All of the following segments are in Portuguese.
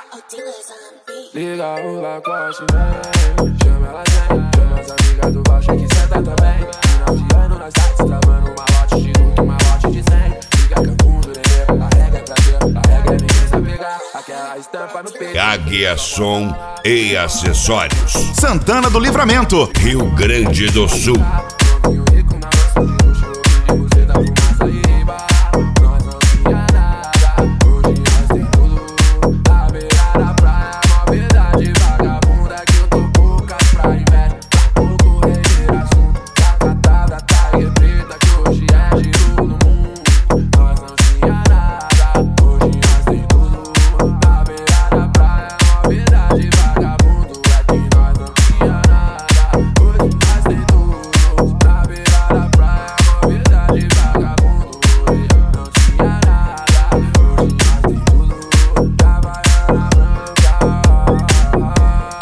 Liga o Lacoste, vem. Chama ela, vem. Chama as amigas do baixo que senta também. Final de ano nós tá destravando uma lote de luto, uma lote de 100. Liga Cancún do Nenê, a regra é prazer, a regra é ninguém sabe pegar. Aquela estampa no peito. Águia Som e Acessórios. Santana do Livramento, Rio Grande do Sul. Novinho rico na nossa de luxo, eu pedi você da fumaça e riba. Nós não tinha nada, hoje nós tem tudo. Na beira da praia, mó verdade vagabunda que eu tô poucas pra inveja. Pouco reger assunto, tá catada, tá preta que hoje é giro no mundo. Nós não tinha nada, hoje nós tem tudo. Na beira da praia, mó verdade vagabundo é que nós não tinha nada, hoje nós tem tudo. Na beira da praia, mó verdade vagabundo, hoje não tinha nada, hoje nós tem tudo. Da Baiana Branca,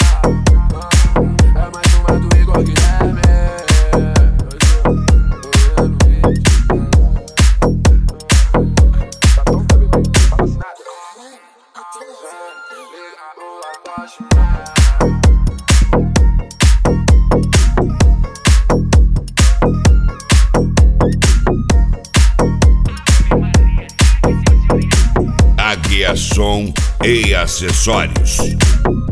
é mais uma do Igor Guilherme. Águia Som e Acessórios.